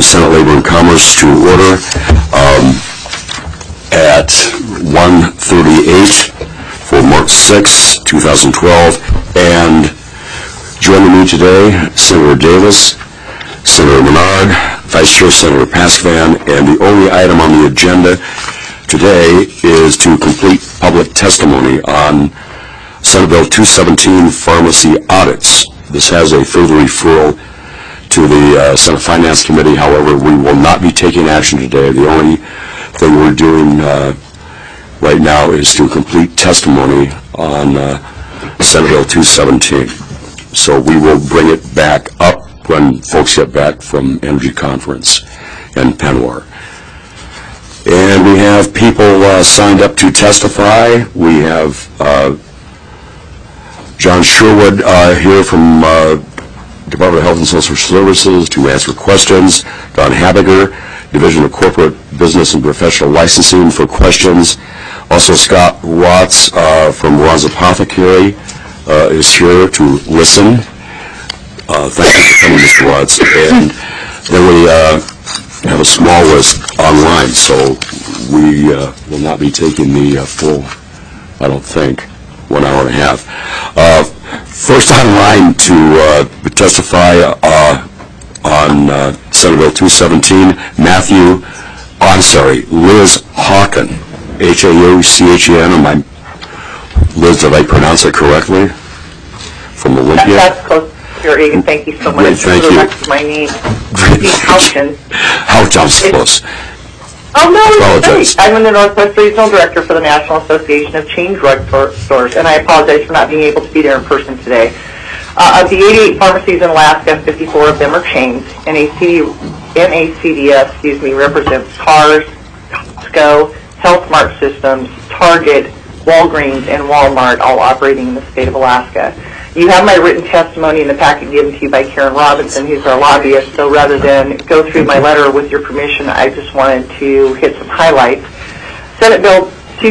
Senate Labor and Commerce to order at 1:38 for March 6, 2012. And joining me today, Senator Davis, Senator Menard, Vice Chair Senator Paskovan, and the only item on the agenda today is to complete public testimony on Senate Bill 217, pharmacy audits. This has a further referral to the Senate Finance Committee. However, we will not be taking action today. The only thing we're doing right now is to complete testimony on Senate Bill 217. So we will bring it back up when folks get back from Energy Conference and Penwar. And we have people signed up to testify. We have John Sherwood here from Department of Health and Social Services to answer questions. Don Habiger, Division of Corporate Business and Professional Licensing, for questions. Also, Scott Watts from Ron's Apothecary is here to listen. Thank you for coming, Mr. Watts. And then we have a small list online, so we will not be taking the full, I don't think, 1 hour and a half. First online to testify on Senate Bill 217, Liz Hawken, H-A-U-C-H-E-N. Liz, did I pronounce it correctly? From Olympia? That's close. Thank you so much. Great, thank you. My name is Houghton. Houghton's close. Oh, no, it's great. I'm the Northwest Regional Director for the National Association of Chain Drug Stores, and I apologize for not being able to be there in person today. Of the 88 pharmacies in Alaska, 54 of them are chains. NACDS, represents Cars, Costco, Health Mart Systems, Target, Walgreens, and Walmart, all operating in the state of Alaska. You have my written testimony in the packet given to you by Karen Robinson, who's our lobbyist, so rather than go through my letter with your permission, I just wanted to hit some highlights. Senate Bill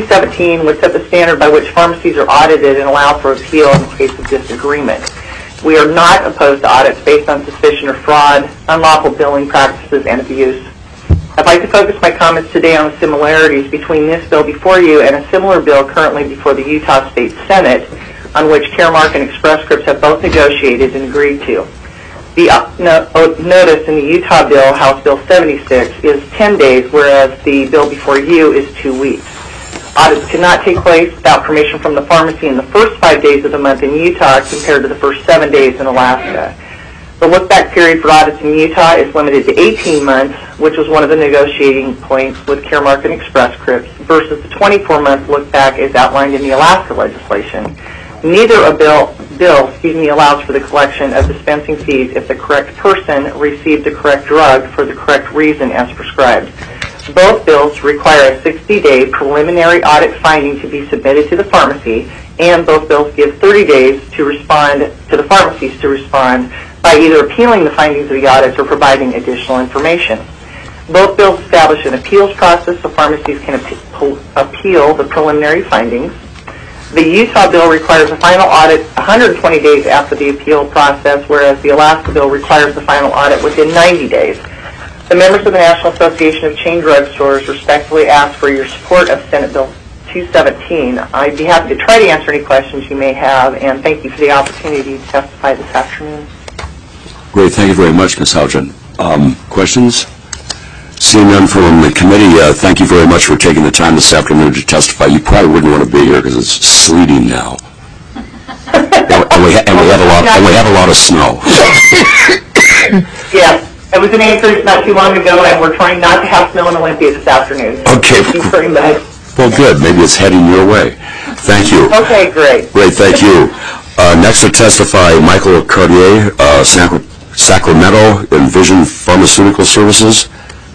217 would set the standard by which pharmacies are audited and allow for appeal in case of disagreement. We are not opposed to audits based on suspicion of fraud, unlawful billing practices, and abuse. I'd like to focus my comments today on the similarities between this bill before you and a similar bill currently before the Utah State Senate, on which Caremark and Express Scripts have both negotiated and agreed to. The notice in the Utah bill, House Bill 76, is 10 days, whereas the bill before you is 2 weeks. Audits cannot take place without permission from the pharmacy in the first 5 days of the month in Utah compared to the first 7 days in Alaska. The look-back period for audits in Utah is limited to 18 months, which was one of the negotiating points with Caremark and Express Scripts, versus the 24-month look-back as outlined in the Alaska legislation. Neither a bill allows for the collection of dispensing fees if the correct person received the correct drug for the correct reason as prescribed. Both bills require a 60-day preliminary audit finding to be submitted to the pharmacy, and both bills give 30 days to respond to the pharmacies to respond by either appealing the findings of the audits or providing additional information. Both bills establish an appeals process so pharmacies can appeal the preliminary findings. The Utah bill requires a final audit 120 days after the appeal process, whereas the Alaska bill requires the final audit within 90 days. The members of the National Association of Chain Drug Stores respectfully ask for your support of Senate Bill 217. I'd be happy to try to answer any questions you may have, and thank you for the opportunity to testify this afternoon. Great, thank you very much, Ms. Houghton. Questions? Seeing none from the committee, thank you very much for taking the time this afternoon to testify. You probably wouldn't want to be here because it's sleeting now. and we have a lot of snow. Yes, I was in Anchorage not too long ago, and we're trying not to have snow in Olympia this afternoon. Okay. Thank you very much. Well, good. Maybe it's heading your way. Thank you. Okay, great. Great, thank you. Next to testify, Michael Cartier, Sacramento, Envision Pharmaceutical Services.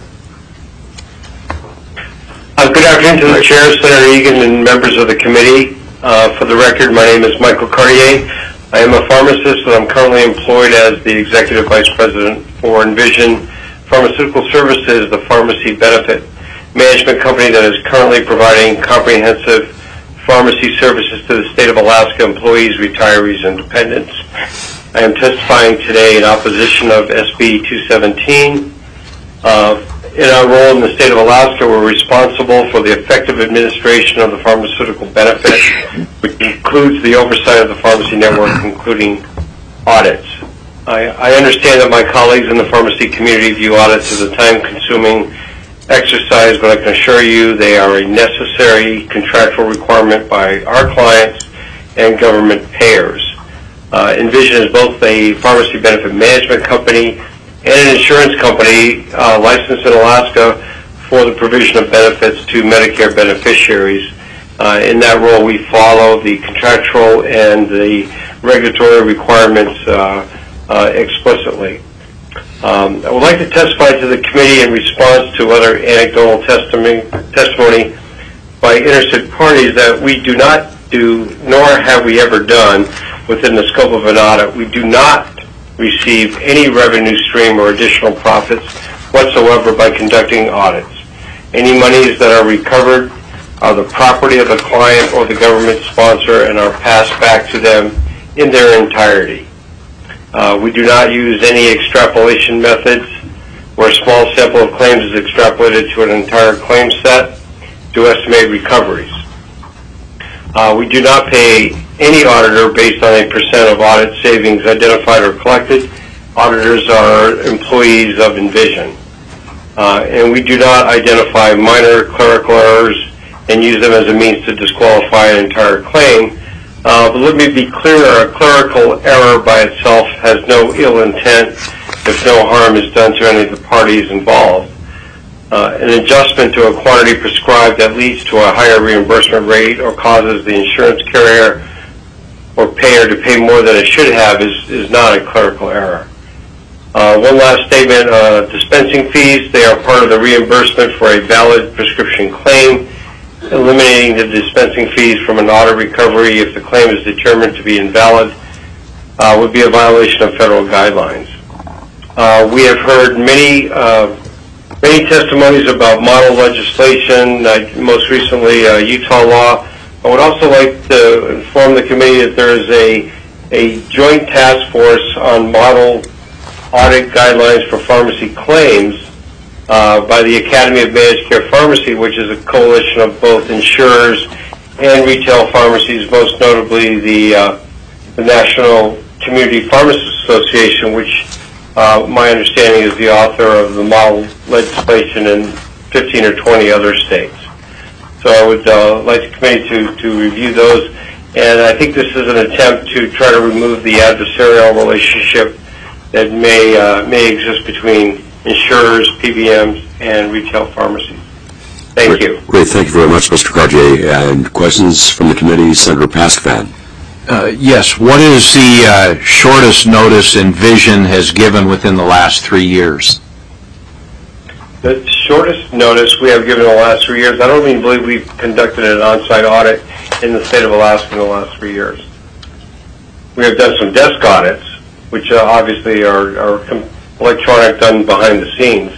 Good afternoon to the Chair, Senator Egan, and members of the committee. For the record, my name is Michael Cartier. I am a pharmacist, and I'm currently employed as the Executive Vice President for Envision Pharmaceutical Services, the pharmacy benefit management company that is currently providing comprehensive pharmacy services to the state of Alaska employees, retirees, and dependents. I am testifying today in opposition of SB 217, In our role in the state of Alaska, we're responsible for the effective administration of the pharmaceutical benefit, which includes the oversight of the pharmacy network, including audits. I understand that my colleagues in the pharmacy community view audits as a time-consuming exercise, but I can assure you they are a necessary contractual requirement by our clients and government payers. Envision is both a pharmacy benefit management company and an insurance company licensed in Alaska for the provision of benefits to Medicare beneficiaries. In that role, we follow the contractual and the regulatory requirements explicitly. I would like to testify to the committee in response to other anecdotal testimony by interested parties that we do not do, nor have we ever done, within the scope of an audit. We do not receive any revenue stream or additional profits whatsoever by conducting audits. Any monies that are recovered are the property of the client or the government sponsor and are passed back to them in their entirety. We do not use any extrapolation methods where a small sample of claims is extrapolated to an entire claim set to estimate recoveries. We do not pay any auditor based on a percent of audit savings identified or collected. Auditors are employees of Envision. And we do not identify minor clerical errors and use them as a means to disqualify an entire claim. But let me be clear, a clerical error by itself has no ill intent if no harm is done to any of the parties involved. An adjustment to a quantity prescribed that leads to a higher reimbursement rate or causes the insurance carrier or payer to pay more than it should have is not a clerical error. One last statement, dispensing fees, they are part of the reimbursement for a valid prescription claim. Eliminating the dispensing fees from an audit recovery if the claim is determined to be invalid would be a violation of federal guidelines. We have heard many testimonies about model legislation, most recently Utah law. I would also like to inform the committee that there is a joint task force on model audit guidelines for pharmacy claims by the Academy of Managed Care Pharmacy, which is a coalition of both insurers and retail pharmacies, most notably the National Community Pharmacists Association, which my understanding is the author of the model legislation in 15 or 20 other states. So I would like the committee to review those, and I think this is an attempt to try to remove the adversarial relationship that may exist between insurers, PBMs, and retail pharmacies. Thank you. Great. Thank you very much, Mr. Cartier. And questions from the committee? Senator Paskvan. Yes. What is the shortest notice Envision has given within the last 3 years? The shortest notice we have given in the last 3 years, I don't even believe we've conducted an on-site audit in the state of Alaska in the last 3 years. We have done some desk audits, which obviously are electronic, done behind the scenes.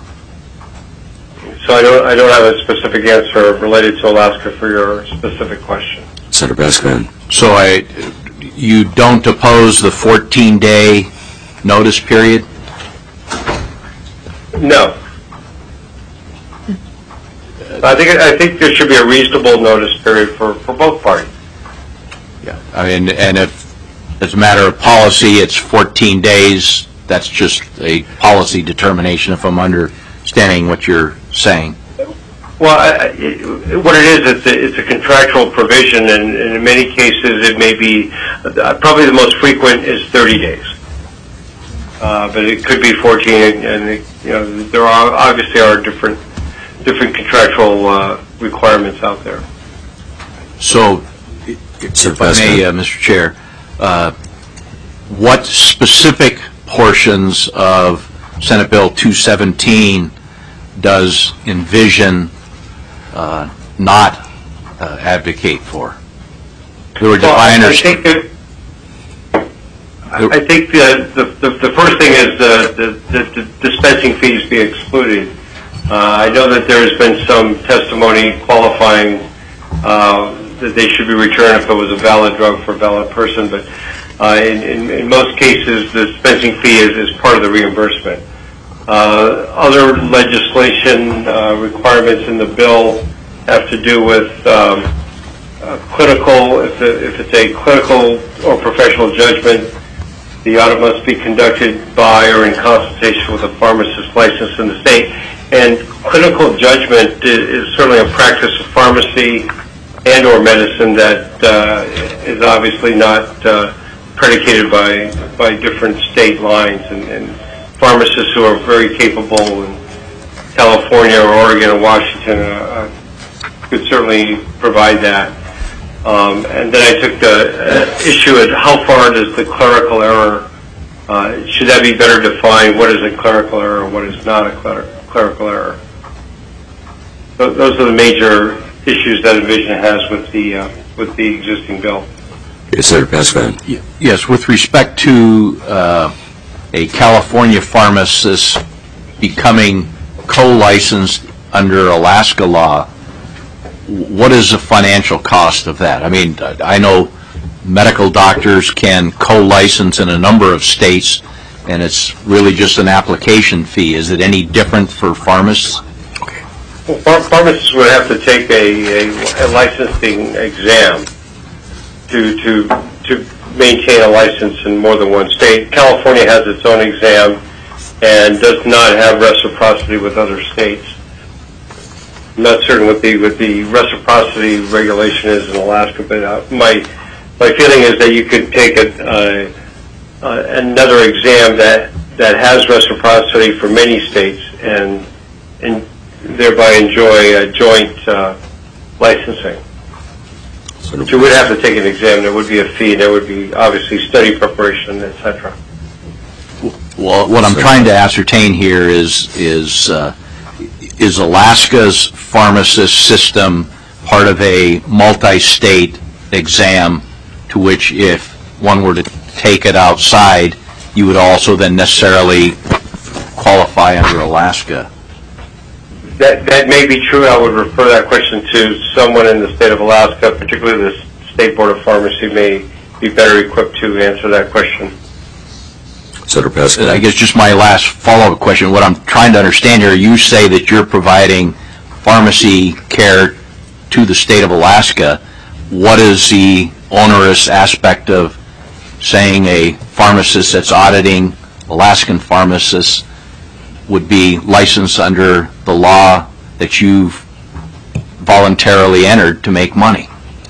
So I don't have a specific answer related to Alaska for your specific question. Senator Paskvan. So you don't oppose the 14-day notice period? No. I think there should be a reasonable notice period for both parties. Yeah. I mean, and if as a matter of policy it's 14 days, that's just a policy determination if I'm understanding what you're saying. Well, what it is, it's a contractual provision, and in many cases it may be, probably the most frequent is 30 days. But it could be 14, and there obviously are different contractual requirements out there. So, if I may, Mr. Chair, what specific portions of Senate Bill 217 does Envision not advocate for? I think the first thing is the dispensing fees be excluded. I know that there has been some testimony qualifying that they should be returned if it was a valid drug for a valid person, but in most cases the dispensing fee is part of the reimbursement. Other legislation requirements in the bill have to do with clinical, if it's a clinical or professional judgment, the audit must be conducted by or in consultation with a pharmacist licensed in the state. And clinical judgment is certainly a practice of pharmacy and or medicine that is obviously not predicated by different state lines. And pharmacists who are very capable in California or Oregon or Washington could certainly provide that. And then I took the issue at how far does the clerical error, should that be better defined? What is a clerical error and what is not a clerical error? Those are the major issues that Envision has with the existing bill. Yes, Senator Pascan. Yes, with respect to a California pharmacist becoming co-licensed under Alaska law, what is the financial cost of that? I mean, I know medical doctors can co-license in a number of states, and it's really just an application fee. Is it any different for pharmacists? Well, pharmacists would have to take a licensing exam to maintain a license in more than one state. California has its own exam and does not have reciprocity with other states. I'm not certain what the reciprocity regulation is in Alaska, but my feeling is that you could take another exam that has reciprocity for many states and thereby enjoy a joint licensing. But you would have to take an exam. There would be a fee. There would be obviously study preparation, etc. Well, what I'm trying to ascertain here is Alaska's pharmacist system part of a multi-state exam to which if one were to take it outside, you would also then necessarily qualify under Alaska? That may be true. I would refer that question to someone in the state of Alaska, particularly the State Board of Pharmacy may be better equipped to answer that question. Senator Pascal. I guess just my last follow-up question, what I'm trying to understand here, you say that you're providing pharmacy care to the state of Alaska. What is the onerous aspect of saying a pharmacist that's auditing Alaskan pharmacists would be licensed under the law that you've voluntarily entered to make money?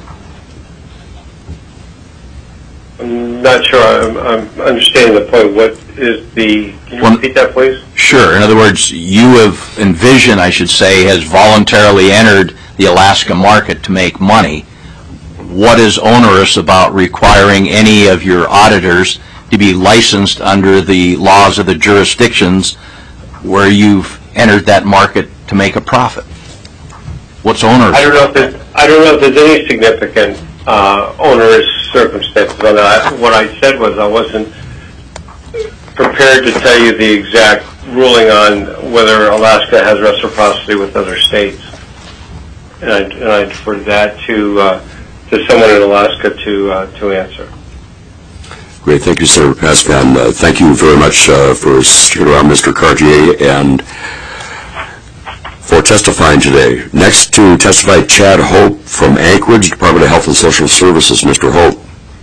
I'm not sure I'm understanding the point. What is can you repeat that, please? Sure. In other words, you have, Envision, I should say, has voluntarily entered the Alaska market to make money. What is onerous about requiring any of your auditors to be licensed under the laws of the jurisdictions where you've entered that market to make a profit? What's onerous? I don't know if there's any significant onerous circumstances on that. What I said was I wasn't prepared to tell you the exact ruling on whether Alaska has reciprocity with other states, and I deferred that to someone in Alaska to answer. Great, thank you, Senator Pascan. Thank you very much for sticking around, Mr. Cartier, and for testifying today. Next to testify, Chad Hope from Anchorage, Department of Health and Social Services. Mr. Hope.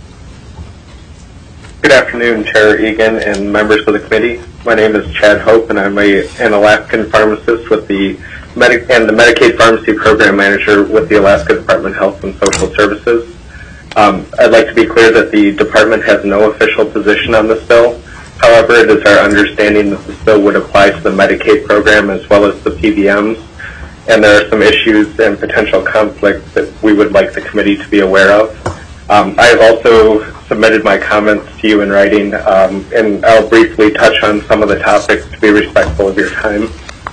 Good afternoon, Chair Egan and members of the committee. My name is Chad Hope, and I'm an Alaskan pharmacist with the Medicaid Pharmacy Program Manager with the Alaska Department of Health and Social Services. I'd like to be clear that the department has no official position on this bill. However, it is our understanding that this bill would apply to the Medicaid program as well as the PBMs, and there are some issues and potential conflicts that we would like the committee to be aware of. I have also submitted my comments to you in writing, and I'll briefly touch on some of the topics to be respectful of your time.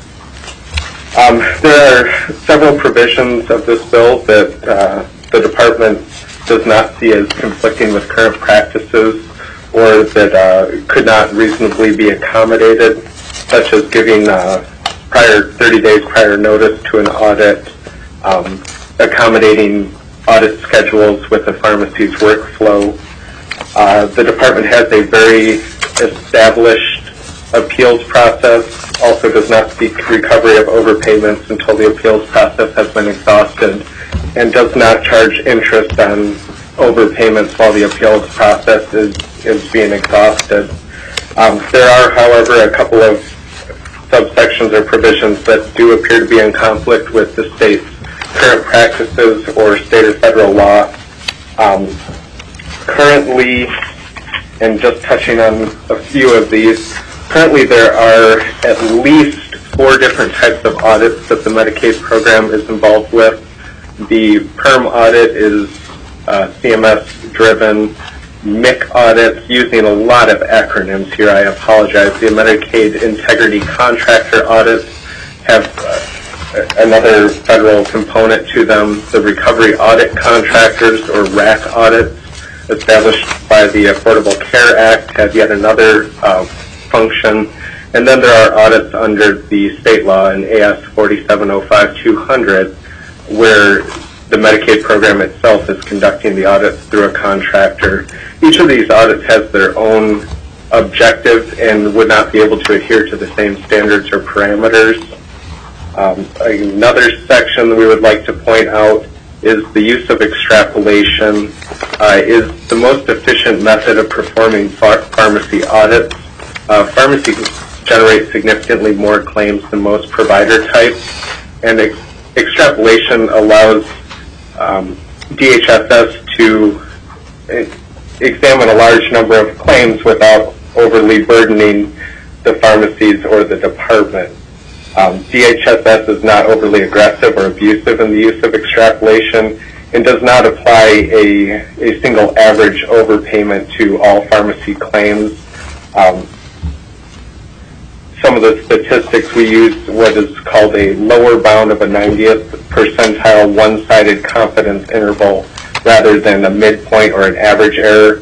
There are several provisions of this bill that the department does not see as conflicting with current practices or that could not reasonably be accommodated, such as giving 30 days prior notice to an audit, accommodating audit schedules with the pharmacy's workflow. The department has a very established appeals process, also does not seek recovery of overpayments until the appeals process has been exhausted, and does not charge interest on overpayments while the appeals process is being exhausted. There are, however, a couple of subsections or provisions that do appear to be in conflict with the state's current practices or state or federal law. Currently, and just touching on a few of these, currently there are at least 4 different types of audits that the Medicaid program is involved with. The PERM audit is CMS-driven. MIC audits, using a lot of acronyms here, I apologize. The Medicaid Integrity Contractor audits have another federal component to them. The Recovery Audit Contractors, or RAC audits, established by the Affordable Care Act, have yet another function. And then there are audits under the state law in AS 4705-200, where the Medicaid program itself is conducting the audits through a contractor. Each of these audits has their own objective and would not be able to adhere to the same standards or parameters. Another section that we would like to point out is the use of extrapolation is the most efficient method of performing pharmacy audits. Pharmacies generate significantly more claims than most provider types, and extrapolation allows DHSS to examine a large number of claims without overly burdening the pharmacies or the department. DHSS is not overly aggressive or abusive in the use of extrapolation and does not apply a single average overpayment to all pharmacy claims. Some of the statistics we use what is called a lower bound of a 90th percentile one-sided confidence interval rather than a midpoint or an average error.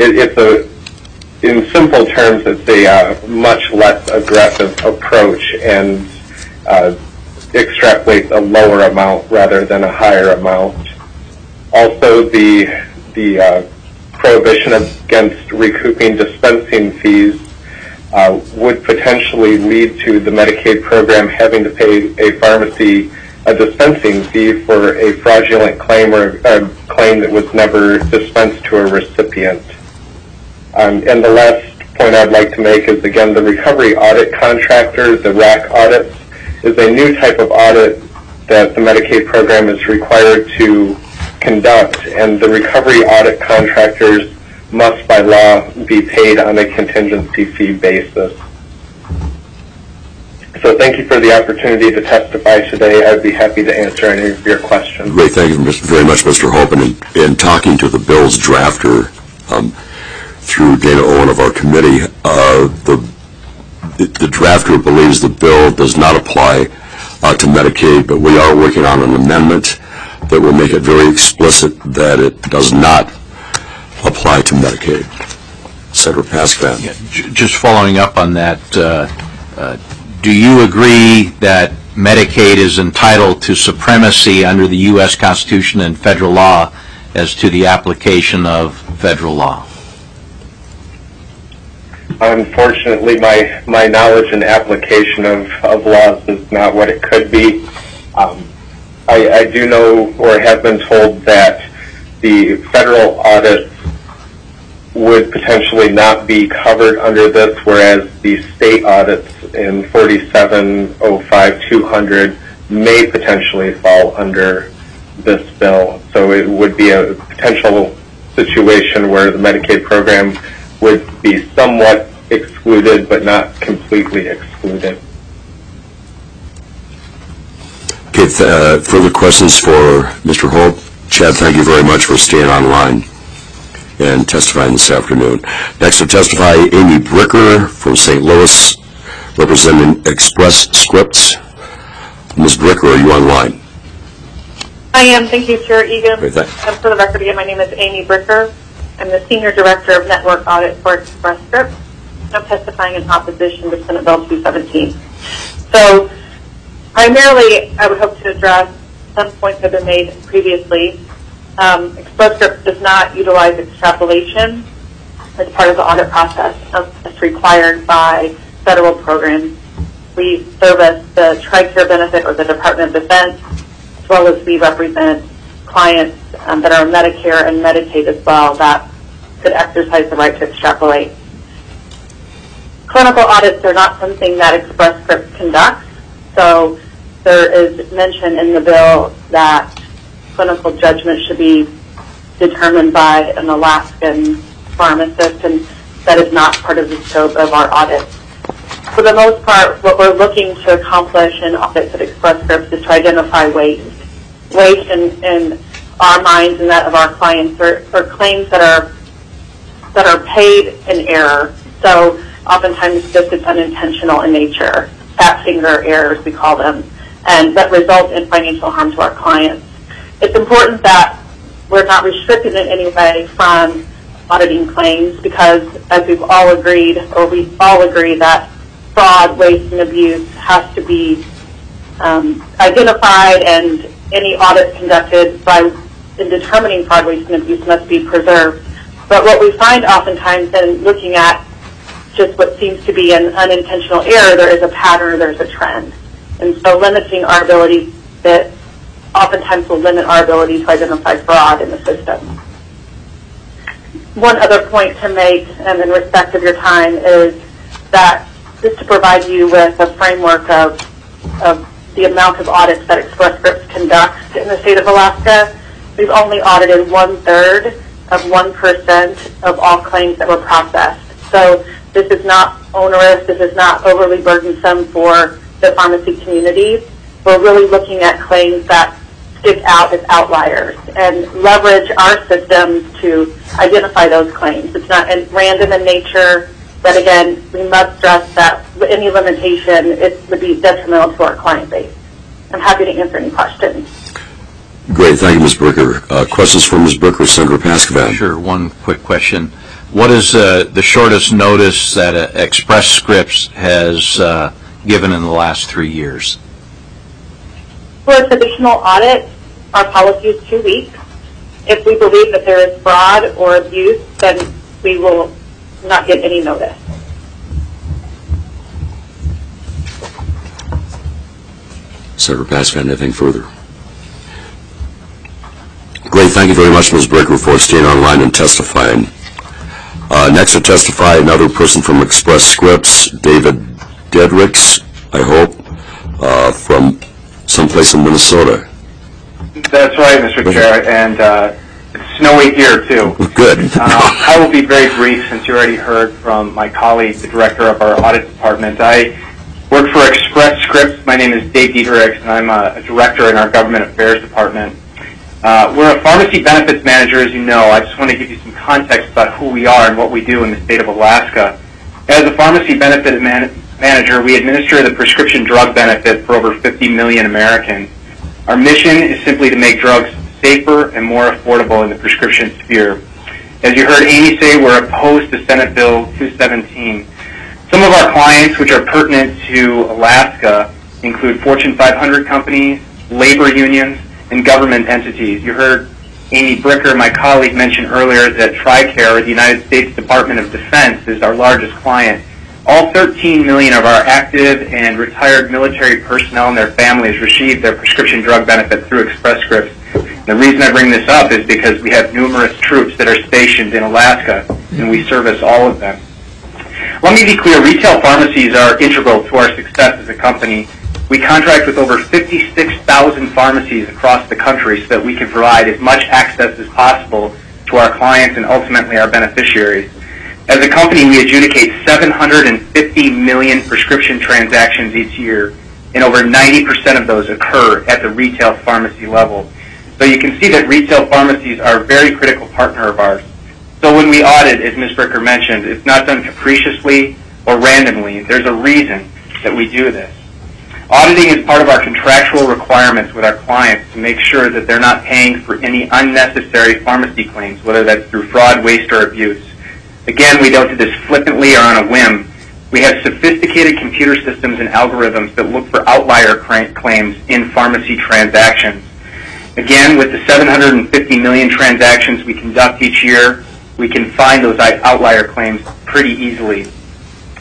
In simple terms, it's a much less aggressive approach and extrapolates a lower amount rather than a higher amount. Also, the prohibition against recouping dispensing fees would potentially lead to the Medicaid program having to pay a pharmacy a dispensing fee for a fraudulent claim or a claim that was never dispensed to a recipient. And the last point I'd like to make is, again, the Recovery Audit Contractor, the RAC audits, is a new type of audit that the Medicaid program is required to conduct, and the Recovery Audit Contractors must by law be paid on a contingency fee basis. So thank you for the opportunity to testify today. I'd be happy to answer any of your questions. Great, thank you very much, Mr. Hope. And in talking to the bill's drafter through Dana Owen of our committee, the drafter believes the bill does not apply to Medicaid, but we are working on an amendment that will make it very explicit that it does not apply to Medicaid. Senator Paskvan. Yeah, just following up on that, do you agree that Medicaid is entitled to supremacy under the U.S. Constitution and federal law as to the application of federal law? Unfortunately, my knowledge and application of laws is not what it could be. I do know or have been told that the federal audits would potentially not be covered under this, whereas the state audits in 4705-200 may potentially fall under this bill. So it would be a potential situation where the Medicaid program would be somewhat excluded, but not completely excluded. Okay, further questions for Mr. Hope? Chad, thank you very much for staying online and testifying this afternoon. Next to testify, Amy Bricker from St. Louis, representing Express Scripts. Ms. Bricker, are you online? I am. Thank you, Chair Egan. Great, thanks. And for the record again, my name is Amy Bricker. I'm the Senior Director of Network Audit for Express Scripts. I'm testifying in opposition to Senate Bill 217. So, primarily, I would hope to address some points that have been made previously. Express Scripts does not utilize extrapolation as part of the audit process as required by federal programs. We service the TRICARE benefit or the Department of Defense, as well as we represent clients that are Medicare and Medicaid as well that could exercise the right to extrapolate. Clinical audits are not something that Express Scripts conducts, so there is mention in the bill that clinical judgment should be determined by an Alaskan pharmacist, and that is not part of the scope of our audits. For the most part, what we're looking to accomplish in audits at Express Scripts is to identify waste. Waste in our minds and that of our clients are claims that are paid in error. So oftentimes this is unintentional in nature, fat finger errors we call them, and that result in financial harm to our clients. It's important that we're not restricted in any way from auditing claims because, as we've all agreed, or we all agree that fraud, waste, and abuse has to be identified, and any audit conducted in determining fraud, waste, and abuse must be preserved. But what we find oftentimes in looking at just what seems to be an unintentional error, there is a pattern, there's a trend. And so limiting our ability, that oftentimes will limit our ability to identify fraud in the system. One other point to make, and in respect of your time, is that just to provide you with a framework of the amount of audits that Express Scripts conducts in the state of Alaska, we've only audited 1/3 of 1% of all claims that were processed. So this is not onerous, this is not overly burdensome for the pharmacy community. We're really looking at claims that stick out as outliers and leverage our systems to identify those claims. It's not random in nature, but again, we must stress that any limitation, it would be detrimental to our client base. I'm happy to answer any questions. Great, thank you, Ms. Bricker. Questions for Ms. Bricker, Senator Paskovan? Sure, one quick question. What is the shortest notice that Express Scripts has given in the last 3 years? For a traditional audit, our policy is 2 weeks. If we believe that there is fraud or abuse, then we will not get any notice. Senator Paskovan, anything further? Great, thank you very much, Ms. Bricker, for staying online and testifying. Next to testify, another person from Express Scripts, David Dedricks, I hope, from someplace in Minnesota. That's right, Mr. Chair, and it's snowy here, too. Good. I will be very brief, since you already heard from my colleague, the director of our audit department. I work for Express Scripts. My name is Dave Dedricks, and I'm a director in our government affairs department. We're a pharmacy benefits manager, as you know. I just want to give you some context about who we are and what we do in the state of Alaska. As a pharmacy benefit manager, we administer the prescription drug benefit for over 50 million Americans. Our mission is simply to make drugs safer and more affordable in the prescription sphere. As you heard Amy say, we're opposed to Senate Bill 217. Some of our clients, which are pertinent to Alaska, include Fortune 500 companies, labor unions, and government entities. You heard Amy Bricker, my colleague, mention earlier that TRICARE, the United States Department of Defense, is our largest client. All 13 million of our active and retired military personnel and their families receive their prescription drug benefit through Express Scripts. The reason I bring this up is because we have numerous troops that are stationed in Alaska, and we service all of them. Let me be clear, retail pharmacies are integral to our success as a company. We contract with over 56,000 pharmacies across the country so that we can provide as much access as possible to our clients and ultimately our beneficiaries. As a company, we adjudicate 750 million prescription transactions each year, and over 90% of those occur at the retail pharmacy level. So you can see that retail pharmacies are a very critical partner of ours. So when we audit, as Ms. Bricker mentioned, it's not done capriciously or randomly. There's a reason that we do this. Auditing is part of our contractual requirements with our clients to make sure that they're not paying for any unnecessary pharmacy claims, whether that's through fraud, waste, or abuse. Again, we don't do this flippantly or on a whim. We have sophisticated computer systems and algorithms that look for outlier claims in pharmacy transactions. Again, with the 750 million transactions we conduct each year, we can find those outlier claims pretty easily.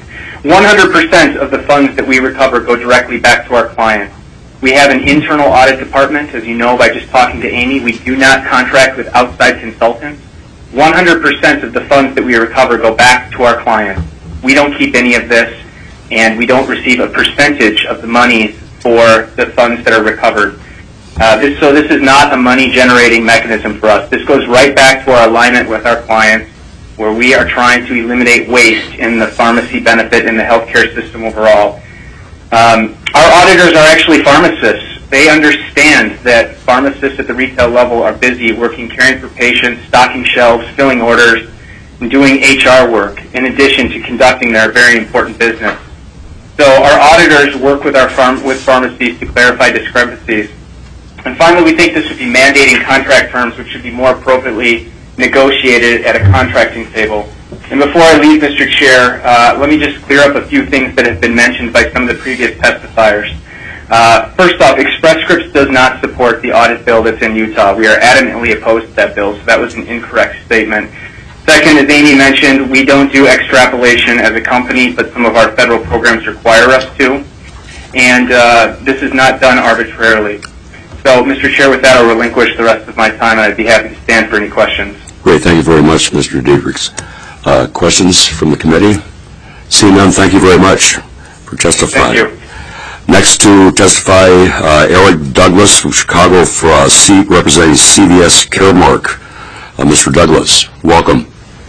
100% of the funds that we recover go directly back to our clients. We have an internal audit department, as you know by just talking to Amy. We do not contract with outside consultants. 100% of the funds that we recover go back to our clients. We don't keep any of this, and we don't receive a percentage of the monies for the funds that are recovered. So this is not a money-generating mechanism for us. This goes right back to our alignment with our clients, where we are trying to eliminate waste in the pharmacy benefit in the healthcare system overall. Our auditors are actually pharmacists. They understand that pharmacists at the retail level are busy working, caring for patients, stocking shelves, filling orders, and doing HR work, in addition to conducting their very important business. So our auditors work with with pharmacies to clarify discrepancies. And finally, we think this should be mandating contract terms, which should be more appropriately negotiated at a contracting table. And before I leave, Mr. Chair, let me just clear up a few things that have been mentioned by some of the previous testifiers. First off, Express Scripts does not support the audit bill that's in Utah. We are adamantly opposed to that bill, so that was an incorrect statement. Second, as Amy mentioned, we don't do extrapolation as a company, but some of our federal programs require us to. And this is not done arbitrarily. So, Mr. Chair, with that, I'll relinquish the rest of my time, and I'd be happy to stand for any questions. Great. Thank you very much, Mr. Diedrichs. Questions from the committee? Seeing none, thank you very much for testifying. Thank you. Next to testify, Eric Douglas from Chicago for a seat representing CVS Caremark. Mr. Douglas, welcome.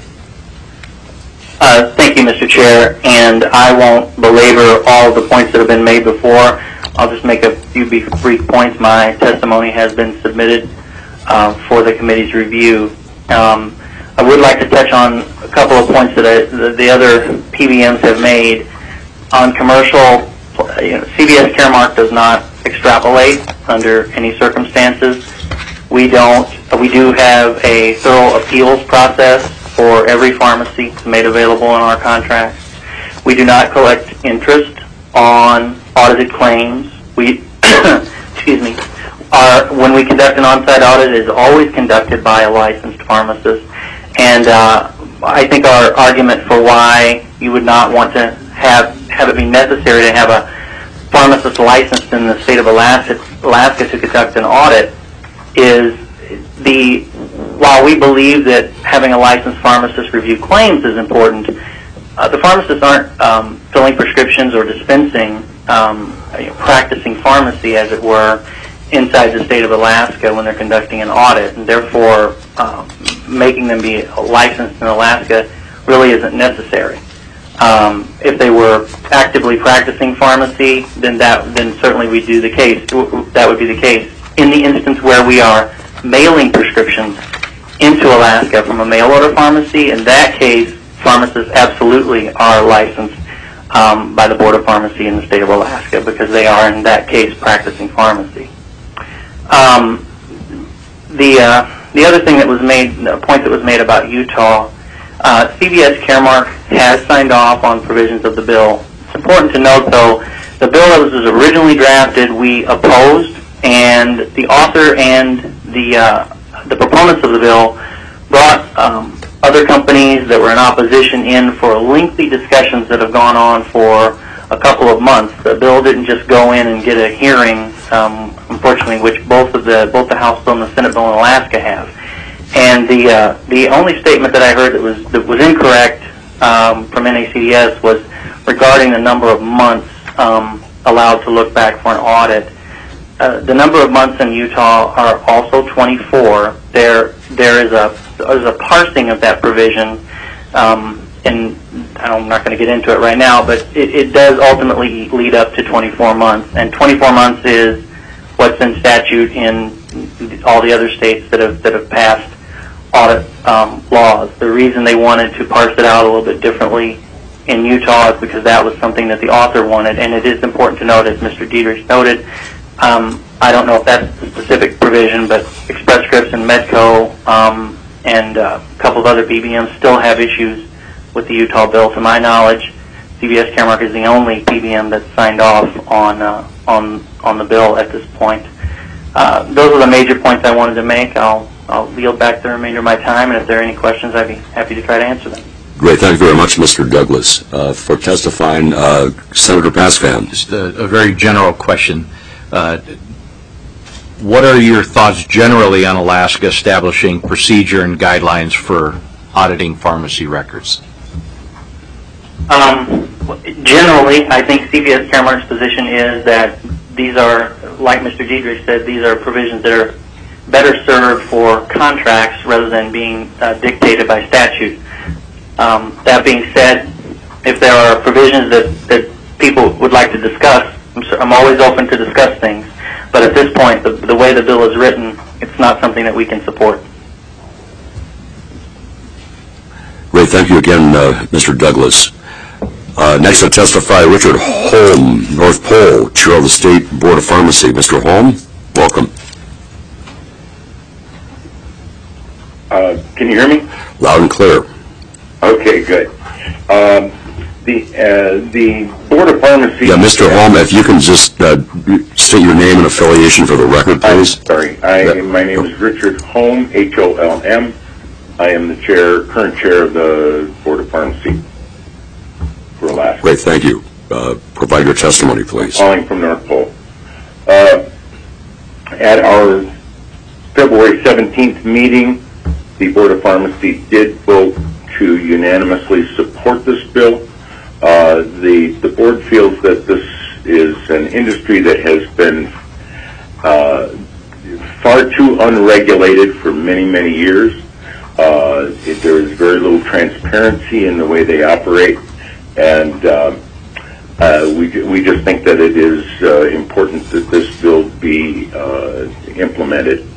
Thank you, Mr. Chair, and I won't belabor all of the points that have been made before. I'll just make a few brief points. My testimony has been submitted for the committee's review. I would like to touch on a couple of points that the other PBMs have made. On commercial, CVS Caremark does not extrapolate under any circumstances. We do have a thorough appeals process for every pharmacy. It's made available in our contracts. We do not collect interest on audited claims. We, excuse me, when we conduct an on-site audit, it is always conducted by a licensed pharmacist. And I think our argument for why you would not want to have it be necessary to have a pharmacist licensed in the state of Alaska to conduct an audit is while we believe that having a licensed pharmacist review claims is important, the pharmacists aren't filling prescriptions or dispensing, practicing pharmacy, as it were, inside the state of Alaska when they're conducting an audit, and therefore making them be licensed in Alaska really isn't necessary. If they were actively practicing pharmacy, then certainly we do the case. That would be the case. In the instance where we are mailing prescriptions into Alaska from a mail order pharmacy, in that case, pharmacists absolutely are licensed by the Board of Pharmacy in the state of Alaska because they are, in that case, practicing pharmacy. The other thing that was made, a point that was made about Utah, CVS Caremark has signed off on provisions of the bill. It's important to note, though, the bill that was originally drafted, we opposed, and the author and the proponents of the bill brought other companies that were in opposition in for lengthy discussions that have gone on for a couple of months. The bill didn't just go in and get a hearing, unfortunately, which both the House bill and the Senate bill in Alaska have. And the only statement that I heard that was incorrect from NACDS was regarding the number of months allowed to look back for an audit. The number of months in Utah are also 24. There is a parsing of that provision, and I'm not going to get into it right now, but it does ultimately lead up to 24 months. And 24 months is what's in statute in all the other states that have passed audit laws. The reason they wanted to parse it out a little bit differently in Utah is because that was something that the author wanted, and it is important to note, as Mr. Diedrich noted, I don't know if that's the specific provision, but Express Scripts and Medco and a couple of other PBMs still have issues with the Utah bill. To my knowledge, CVS Caremark is the only PBM that's signed off on the bill at this point. Those are the major points I wanted to make. I'll yield back the remainder of my time, and if there are any questions, I'd be happy to try to answer them. Great. Thank you very much, Mr. Douglas. For testifying, Senator Pascan. Just a very general question. What are your thoughts generally on Alaska establishing procedure and guidelines for auditing pharmacy records? Generally, I think CVS Caremark's position is that these are, like Mr. Diedrich said, these are provisions that are better served for contracts rather than being dictated by statute. That being said, if there are provisions that people would like to discuss, I'm always open to discuss things. But at this point, the way the bill is written, it's not something that we can support. Great. Thank you again, Mr. Douglas. Next to testify, Richard Holm, North Pole, Chair of the State Board of Pharmacy. Mr. Holm, welcome. Can you hear me? Loud and clear. Okay, good. The Board of Pharmacy... Yeah, Mr. Holm, if you can just state your name and affiliation for the record, please. Sorry, my name is Richard Holm, H-O-L-M. I am the current chair of the Board of Pharmacy for Alaska. Great, thank you. Provide your testimony, please. Calling from North Pole. At our February 17th meeting, the Board of Pharmacy did vote to unanimously support this bill. The board feels that this is an industry that has been far too unregulated for many, many years. There is very little transparency in the way they operate, and we just think that it is important that this bill be implemented.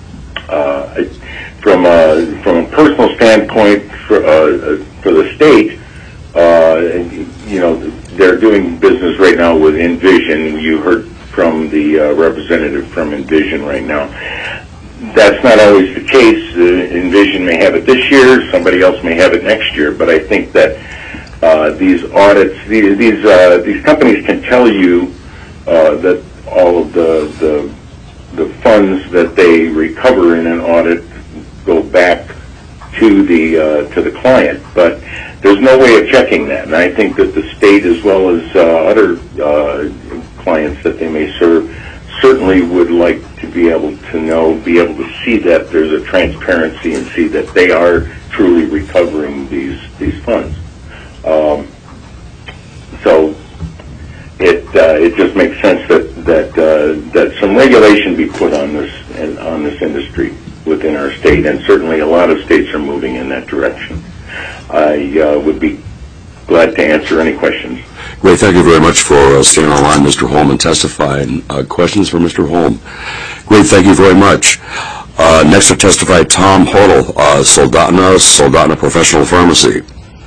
From a personal standpoint, for the state, they're doing business right now with Envision. You heard from the representative from Envision right now. That's not always the case. Envision may have it this year, somebody else may have it next year, but I think that these audits, these companies can tell you that all of the funds that they recover in an audit go back to the client, but there's no way of checking that. And I think that the state, as well as other clients that they may serve, certainly would like to be able to see that there's a transparency and see that they are truly recovering these funds. So it just makes sense that some regulation be put on this industry within our state, and certainly a lot of states are moving in that direction. I would be glad to answer any questions. Great, thank you very much for staying online, Mr. Holm, and testifying. Questions for Mr. Holm? Great, thank you very much. Next to testify, Tom Hodel, Soldotna Professional Pharmacy.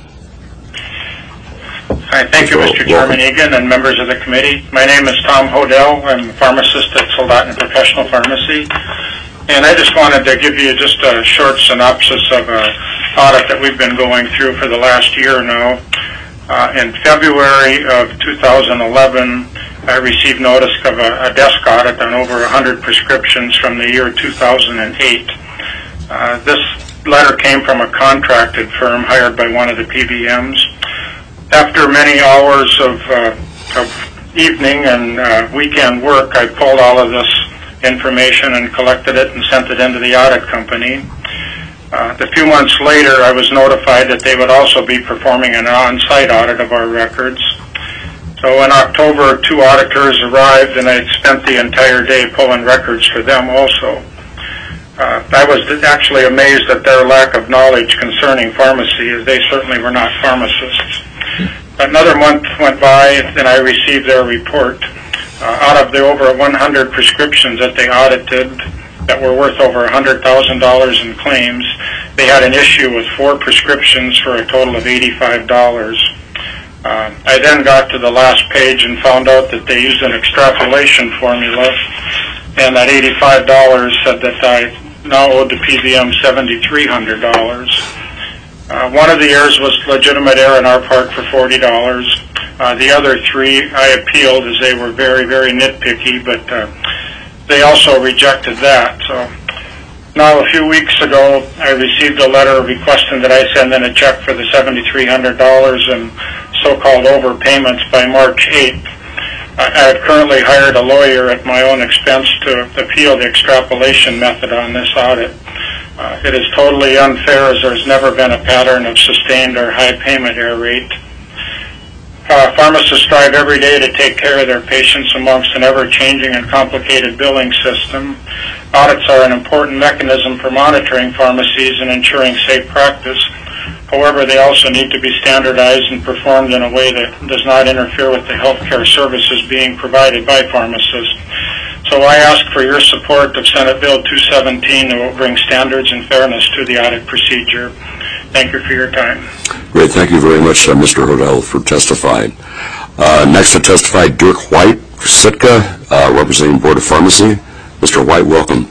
Hi, thank you, Mr. Chairman Egan and members of the committee. My name is Tom Hodel. I'm a pharmacist at Soldotna Professional Pharmacy. And I just wanted to give you just a short synopsis of an audit that we've been going through for the last year now. In February of 2011, I received notice of a desk audit on over 100 prescriptions from the year 2008. This letter came from a contracted firm hired by one of the PBMs. After many hours of evening and weekend work, I pulled all of this information and collected it and sent it into the audit company. A few months later, I was notified that they would also be performing an on-site audit of our records. So in October, 2 auditors arrived, and I spent the entire day pulling records for them also. I was actually amazed at their lack of knowledge concerning pharmacy, as they certainly were not pharmacists. Another month went by, and I received their report. Out of the over 100 prescriptions that they audited that were worth over $100,000 in claims, they had an issue with 4 prescriptions for a total of $85. I then got to the last page and found out that they used an extrapolation formula, and that $85 said that I now owed the PBM $7,300. One of the errors was legitimate error on our part for $40. The other 3 I appealed, as they were very, very nitpicky, but they also rejected that. So Now, a few weeks ago, I received a letter requesting that I send in a check for the $7,300 in so-called overpayments by March 8th. I had currently hired a lawyer at my own expense to appeal the extrapolation method on this audit. It is totally unfair, as there's never been a pattern of sustained or high payment error rate. Pharmacists strive every day to take care of their patients amongst an ever-changing and complicated billing system. Audits are an important mechanism for monitoring pharmacies and ensuring safe practice. However, they also need to be standardized and performed in a way that does not interfere with the healthcare services being provided by pharmacists. So I ask for your support of Senate Bill 217 that will bring standards and fairness to the audit procedure. Thank you for your time. Great. Thank you very much, Mr. Hodel, for testifying. Next to testify, Dirk White, Sitka, representing Board of Pharmacy. Mr. White, welcome.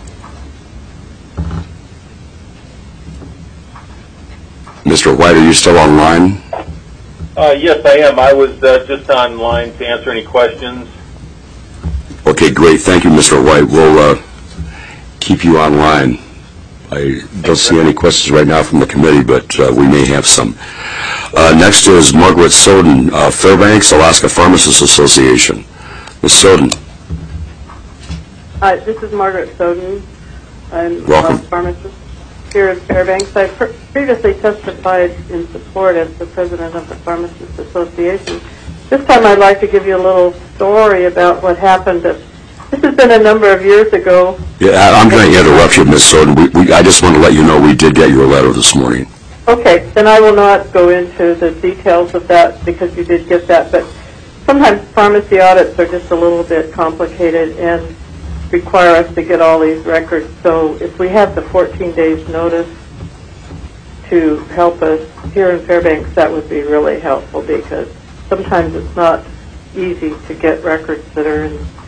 Mr. White, are you still online? Yes, I am. I was just online to answer any questions. Okay, great. Thank you, Mr. White. We'll keep you online. I don't see any questions right now from the committee, but we may have some. Next is Margaret Soden, Fairbanks, Alaska Pharmacists Association. Ms. Soden. Hi, this is Margaret Soden. I'm Welcome. a pharmacist here in Fairbanks. I previously testified in support as the president of the Pharmacists Association. This time I'd like to give you a little story about what happened. This has been a number of years ago. Yeah, I'm going to interrupt you, Ms. Soden. I just want to let you know we did get your letter this morning. Okay, then I will not go into the details of that because you did get that, but sometimes pharmacy audits are just a little bit complicated and require us to get all these records. So if we have the 14 days notice to help us here in Fairbanks, that would be really helpful because sometimes it's not easy to get records that are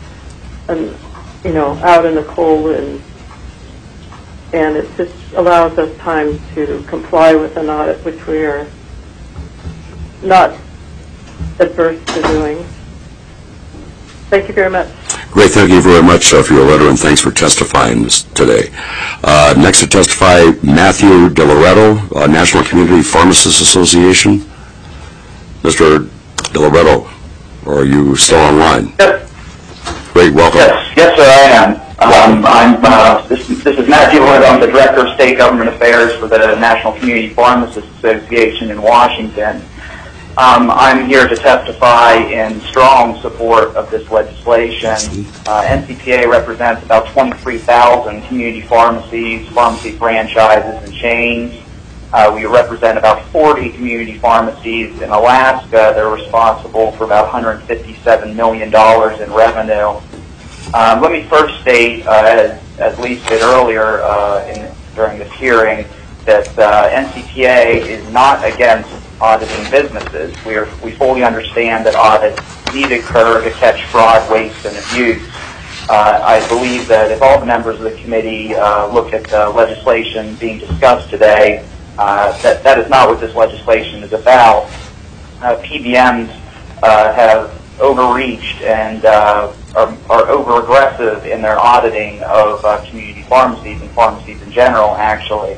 out in the cold, and it just allows us time to comply with an audit, which we are not adverse to doing. Thank you very much. Great. Thank you very much for your letter, and thanks for testifying today. Next to testify, Matthew DeLoretto, National Community Pharmacists Association. Mr. DeLoretto, are you still online? Yes. Great. Welcome. Yes, sir, I am. This is Matthew DeLoretto. I'm the Director of State Government Affairs for the National Community Pharmacists Association in Washington. I'm here to testify in strong support of this legislation. NCPA represents about 23,000 community pharmacies, pharmacy franchises, and chains. We represent about 40 community pharmacies in Alaska. They're responsible for about $157 million in revenue. Let me first state, as Lee said earlier during this hearing, that NCPA is not against auditing businesses. We fully understand that audits need to occur to catch fraud, waste, and abuse. I believe that if all the members of the committee look at the legislation being discussed today, that is not what this legislation is about. PBMs have overreached and are over-aggressive in their auditing of community pharmacies and pharmacies in general, actually.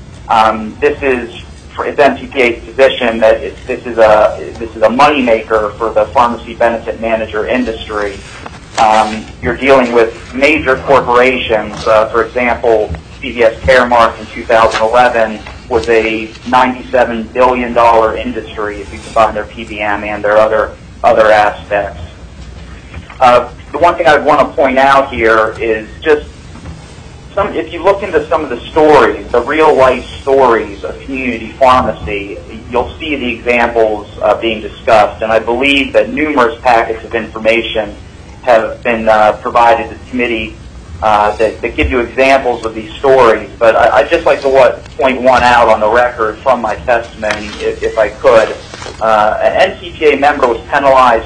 It's NCPA's position that this is a moneymaker for the pharmacy benefit manager industry. You're dealing with major corporations. For example, CVS Caremark in 2011 was a $97 billion industry if you combine their PBM and their other aspects. The one thing I want to point out here is just if you look into some of the stories, the real-life stories of community pharmacy, you'll see the examples being discussed, and I believe that numerous packets of information have been provided to the committee that give you examples of these stories. But I'd just like to point one out on the record from my testimony, if I could. An NCPA member was penalized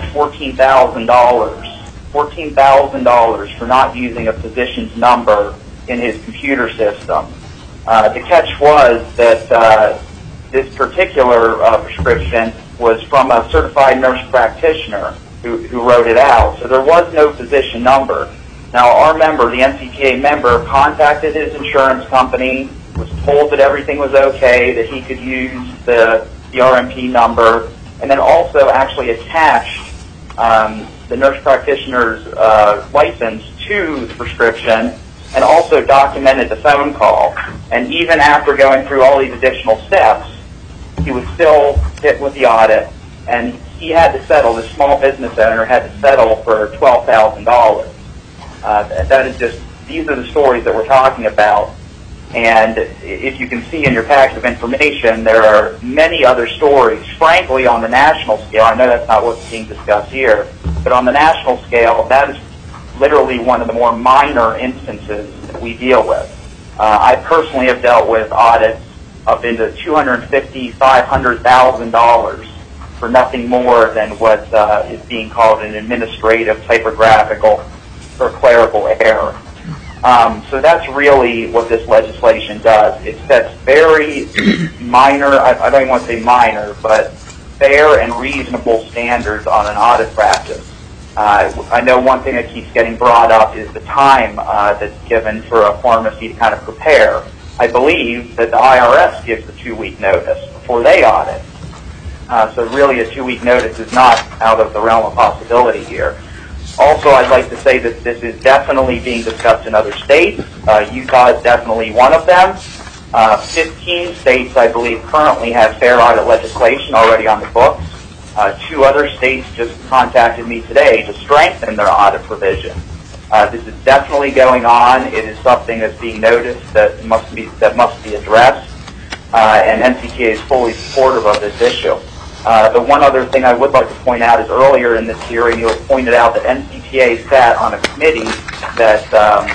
$14,000 for not using a physician's number in his computer system. The catch was that this particular prescription was from a certified nurse practitioner who wrote it out, so there was no physician number. Now, our member, the NCPA member, contacted his insurance company, was told that everything was okay, that he could use the RMP number, and then also actually attached the nurse practitioner's license to the prescription, and also documented the phone call. And even after going through all these additional steps, he was still hit with the audit, and he had to settle, the small business owner had to settle for $12,000. That is just, these are the stories that we're talking about. And if you can see in your package of information, there are many other stories. Frankly, on the national scale, I know that's not what's being discussed here, but on the national scale, that is literally one of the more minor instances that we deal with. I personally have dealt with audits up into $250,000, $500,000 for nothing more than what is being called an administrative, typographical, or clerical error. So that's really what this legislation does. It sets very minor, I don't even want to say minor, but fair and reasonable standards on an audit practice. I know one thing that keeps getting brought up is the time that's given for a pharmacy to kind of prepare. I believe that the IRS gives a 2-week notice before they audit. So really a 2-week notice is not out of the realm of possibility here. Also, I'd like to say that this is definitely being discussed in other states. Utah is definitely one of them. 15 states, I believe, currently have fair audit legislation already on the books. 2 other states just contacted me today to strengthen their audit provision. This is definitely going on. It is something that's being noticed that must be addressed, and NCTA is fully supportive of this issue. The one other thing I would like to point out is earlier in this hearing, you had pointed out that NCTA sat on a committee that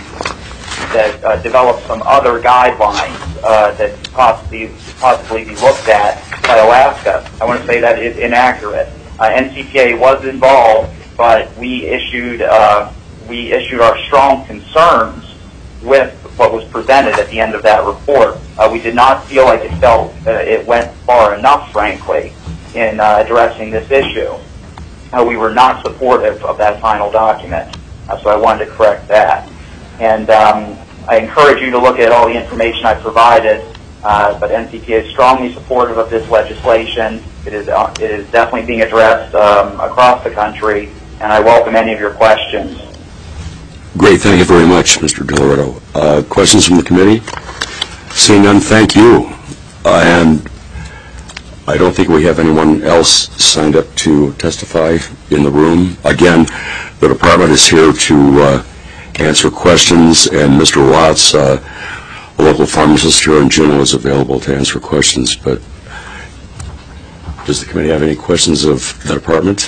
developed some other guidelines that possibly be looked at by Alaska. I want to say that is inaccurate. NCTA was involved, but we issued our strong concerns with what was presented at the end of that report. We did not feel like it went far enough, frankly, in addressing this issue. We were not supportive of that final document, so I wanted to correct that. And I encourage you to look at all the information I provided, but NCTA is strongly supportive of this legislation. It is definitely being addressed across the country, and I welcome any of your questions. Great, thank you very much, Mr. DeLoretto. Questions from the committee? Seeing none, thank you. And I don't think we have anyone else signed up to testify in the room. Again, the department is here to answer questions, and Mr. Watts, a local pharmacist here in Juneau, is available to answer questions. But does the committee have any questions of the department?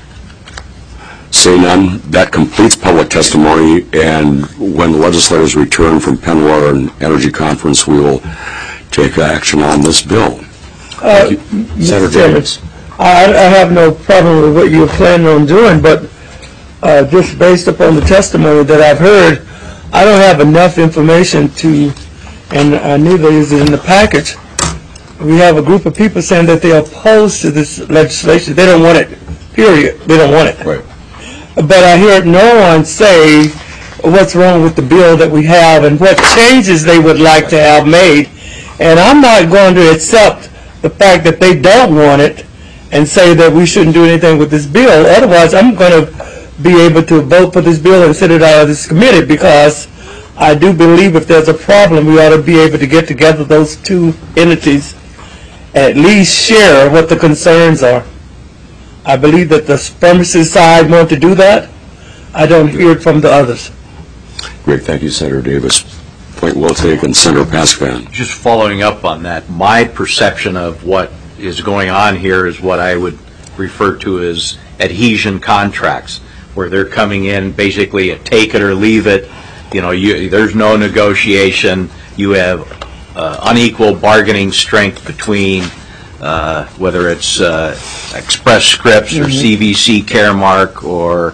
Seeing none, that completes public testimony, and when the legislators return from Penn Water and Energy Conference, we will take action on this bill. Senator Davis. I have no problem with what you're planning on doing, but just based upon the testimony that I've heard, I don't have enough information to, and neither is it in the package. We have a group of people saying that they're opposed to this legislation. They don't want it, period. They don't want it. Right. But I heard no one say what's wrong with the bill that we have and what changes they would like to have made. And I'm not going to accept the fact that they don't want it and say that we shouldn't do anything with this bill. Otherwise, I'm going to be able to vote for this bill and send it out of this committee, because I do believe if there's a problem, we ought to be able to get together those two entities and at least share what the concerns are. I believe that the pharmacist side want to do that. I don't hear it from the others. Great, thank you, Senator Davis. Point well taken. Senator Paskvan. Just following up on that, my perception of what is going on here is what I would refer to as adhesion contracts, where they're coming in basically a take it or leave it. You know, there's no negotiation. You have unequal bargaining strength between whether it's Express Scripts or CVC Caremark or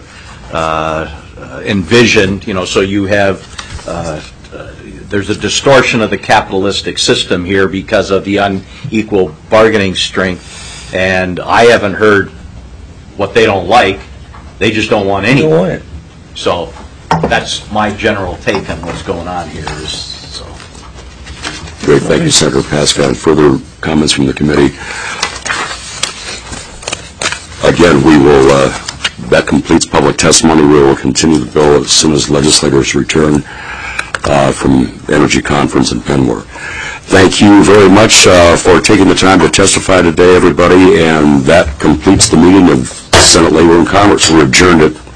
Envision. You know, so you have there's a distortion of the capitalistic system here because of the unequal bargaining strength, and I haven't heard what they don't like. They just don't want any. They don't want it. So that's my general take on what's going on here. So. Great, thank you, Senator Pascal. Further comments from the committee? Again, we will, that completes public testimony. We will continue the bill as soon as legislators return from Energy Conference in Penmore. Thank you very much for taking the time to testify today, everybody, and that completes the meeting of Senate Labor and Commerce. We're adjourned at